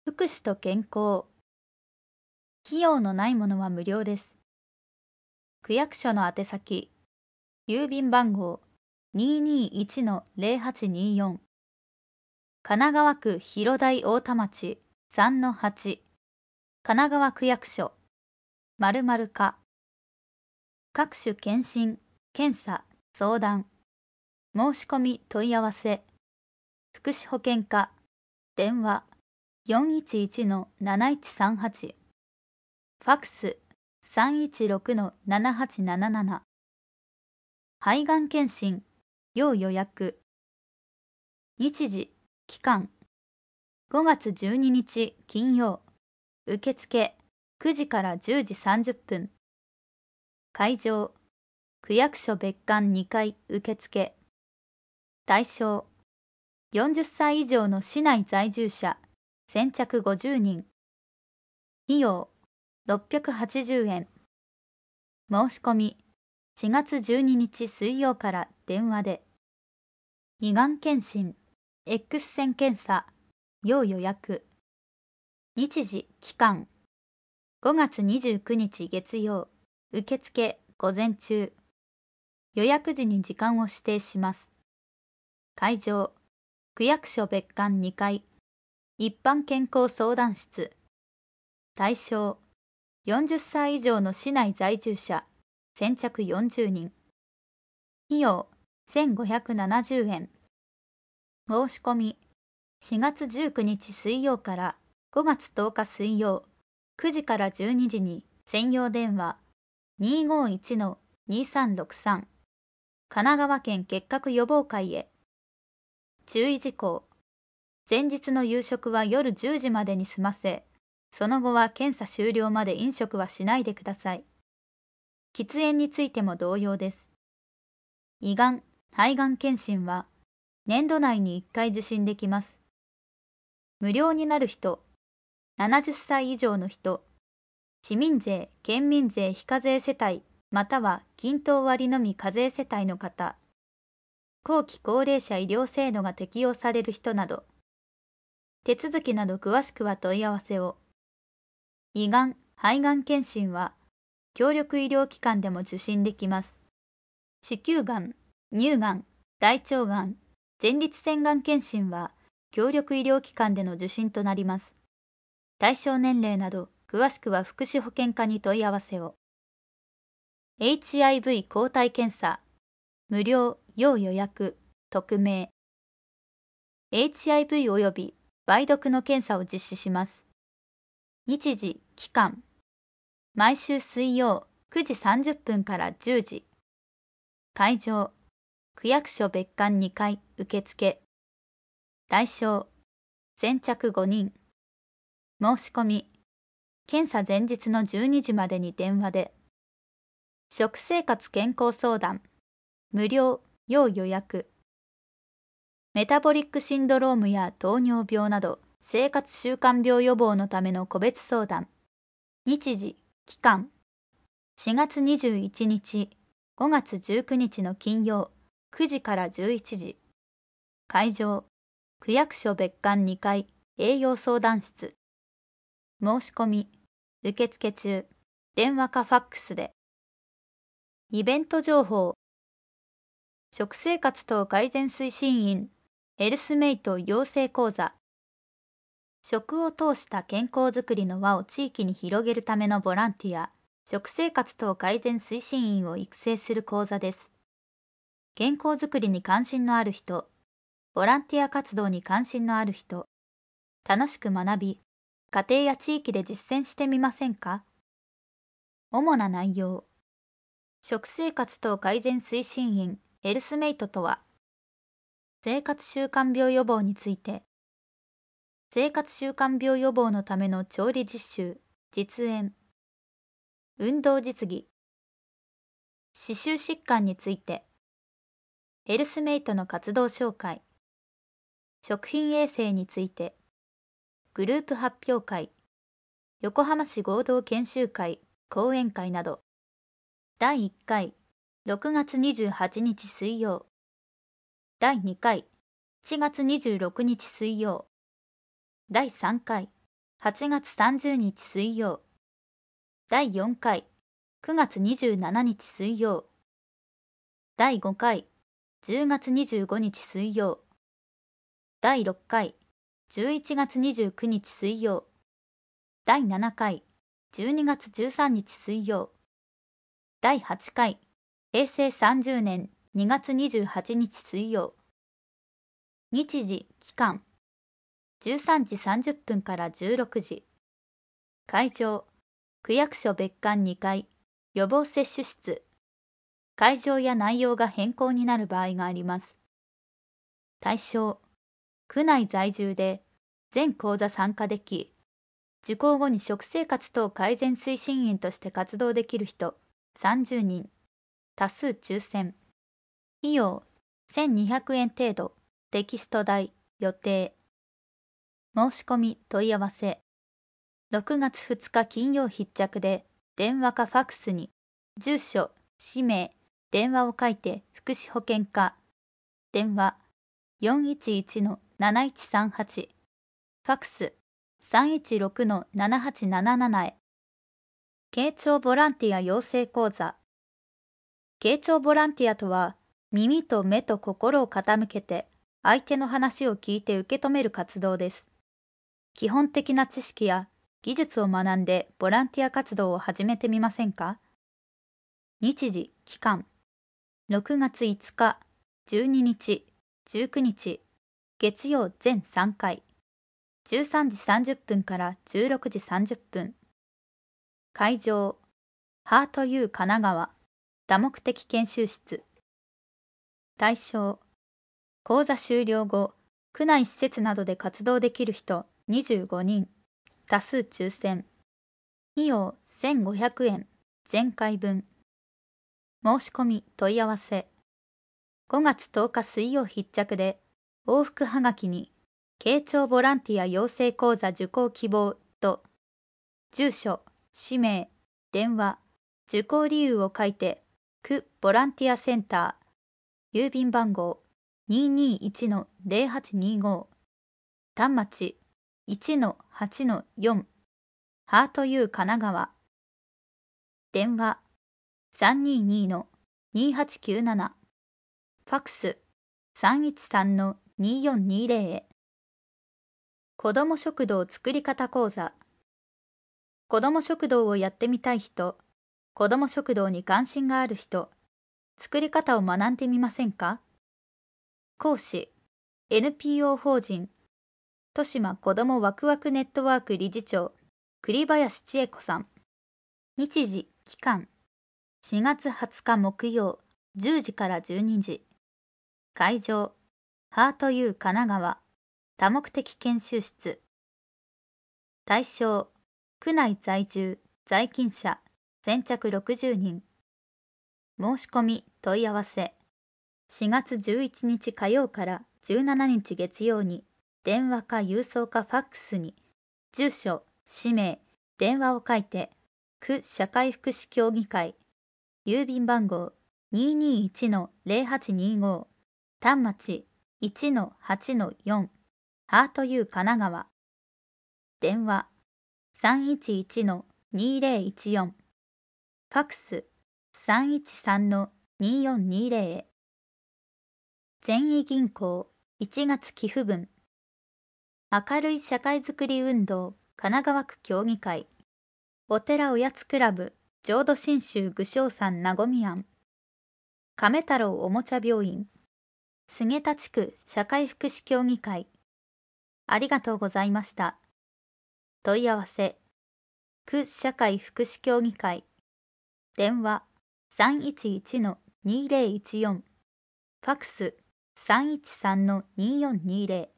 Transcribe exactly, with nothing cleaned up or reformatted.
福祉と健康。費用のないものは無料です。区役所の宛先、郵便番号 にーにーいちのぜろはちにーよん、神奈川区広大太田町 さんのはち、神奈川区役所、〇〇課。各種検診、検査、相談、申し込み問い合わせ、福祉保険課、電話 よんいちいちのなないちさんはち、ファックス さんいちろくのななはちなななな、肺がん検診、要予約。日時、期間、ごがつじゅうににち金曜、受付くじからじゅうじさんじゅっぷん。会場、区役所別館にかい受付。対象、よんじゅっさい以上の市内在住者、先着ごじゅうにん。費用、ろっぴゃくはちじゅうえん。申し込み、しがつじゅうににち水曜から電話で。胃がん検診、X 線検査、要予約。日時、期間、ごがつにじゅうくにち月曜、受付午前中。予約時に時間を指定します。会場、区役所別館にかい、一般健康相談室。対象、よんじゅっさい以上の市内在住者、先着よんじゅうにん。費用、せんごひゃくななじゅうえん。申し込み、しがつじゅうくにち水曜からごがつとおか水曜、くじからじゅうにじに専用電話 にーごーいちのにさんろくさん、神奈川県結核予防会へ。注意事項。前日の夕食は夜じゅうじまでに済ませ、その後は検査終了まで飲食はしないでください。喫煙についても同様です。胃がん、肺がん検診は年度内にいっかい受診できます。無料になる人、ななじゅっさい以上の人、市民税・県民税非課税世帯または均等割のみ課税世帯の方、後期高齢者医療制度が適用される人など。手続きなど詳しくは問い合わせを。胃がん、肺がん検診は協力医療機関でも受診できます。子宮がん、乳がん、大腸がん、前立腺がん検診は協力医療機関での受診となります。対象年齢など詳しくは福祉保険課に問い合わせを。エイチアイブイ 抗体検査、無料、要予約、匿名。エイチアイブイ 及び梅毒の検査を実施します。日時、期間、毎週水曜くじさんじゅっぷんからじゅうじ。会場、区役所別館にかい受付。対象、先着ごにん。申し込み、検査前日のじゅうにじまでに電話で。食生活健康相談、無料、要予約。メタボリックシンドロームや糖尿病など生活習慣病予防のための個別相談。日時、期間、しがつにじゅういちにち、ごがつじゅうくにちの金曜、くじからじゅういちじ。会場、区役所別館にかい栄養相談室。申し込み、受付中、電話かファックスで。イベント情報。食生活等改善推進員、ヘルスメイト養成講座。食を通した健康づくりの輪を地域に広げるためのボランティア、食生活等改善推進員を育成する講座です。健康づくりに関心のある人、ボランティア活動に関心のある人、楽しく学び、家庭や地域で実践してみませんか？主な内容。食生活等改善推進員、ヘルスメイトとは、生活習慣病予防について、生活習慣病予防のための調理実習、実演、運動実技、歯周疾患について、ヘルスメイトの活動紹介、食品衛生について、グループ発表会、横浜市合同研修会、講演会など。だいいっかい、ろくがつにじゅうはちにち水曜。だいにかい、しちがつにじゅうろくにち水曜。だいさんかい、 はちがつさんじゅうにち水曜。だいよんかいくがつにじゅうしちにち水曜。だいごかいじゅうがつにじゅうごにち水曜。だいろっかいじゅういちがつにじゅうくにち水曜。だいななかいじゅうにがつじゅうさんにち水曜。だいはちかいへいせいさんじゅうねんにがつにじゅうはちにち水曜。日時、期間じゅうさんじさんじゅっぷんからじゅうろくじ。会場、区役所別館にかい、予防接種室。会場や内容が変更になる場合があります。対象、区内在住で全講座参加でき、受講後に食生活等改善推進員として活動できる人さんじゅうにん、多数抽選。費用せんにひゃくえん程度、テキスト代、予定。申し込み問い合わせ。ろくがつふつか金曜必着で、電話かファックスに、住所、氏名、電話を書いて福祉保健課。電話 よんいちいちのなないちさんはち。ファックス さんいちろくのななはちななな へ。傾聴ボランティア養成講座。傾聴ボランティアとは、耳と目と心を傾けて、相手の話を聞いて受け止める活動です。基本的な知識や技術を学んでボランティア活動を始めてみませんか？日時、期間。ろくがついつか、じゅうににち、じゅうくにち、月曜全さんかい。じゅうさんじさんじゅっぷんからじゅうろくじさんじゅっぷん。会場、ハート U 神奈川、多目的研修室。対象、講座終了後、区内施設などで活動できる人にじゅうごにん、多数抽選。費用せんごひゃくえん、全回分。申し込み問い合わせ。ごがつとおか水曜必着で、往復はがきに、傾聴ボランティア養成講座受講希望と、住所、氏名、電話、受講理由を書いて、区ボランティアセンター、郵便番号 にーにーいちのぜろはちにーご、丹町 いちのはちのよん、ハート U 神奈川。電話さんにーにーのにーはちきゅうなな、ファックスさんいちさんのにーよんにーぜろへ。子ども食堂作り方講座。子ども食堂をやってみたい人、子ども食堂に関心がある人、作り方を学んでみませんか？講師 エヌピーオー 法人豊島子どもワクワクネットワーク理事長栗林千恵子さん。日時、期間しがつはつか木曜じゅうじからじゅうにじ。会場ハート U 神奈川多目的研修室。対象区内在住在勤者先着ろくじゅうにん。申し込み問い合わせ。しがつじゅういちにち火曜からじゅうしちにち月曜に電話か郵送かファックスに住所、氏名、電話を書いて区社会福祉協議会郵便番号 にーにーいちのぜろはちにーご、丹町 いちのはちのよん、ハート U 神奈川。電話さんいちいちのにーぜろいちよん、ファックスさんいちさんのにーよんにーぜろへ。善意銀行いちがつ寄付分。明るい社会づくり運動神奈川区協議会。お寺おやつクラブ浄土真宗具正山なごみ庵。亀太郎おもちゃ病院。菅田地区社会福祉協議会。ありがとうございました。問い合わせ。区社会福祉協議会。電話さんいちいちのにーぜろいちよん。ファックスさんいちさんのにーよんにーぜろ。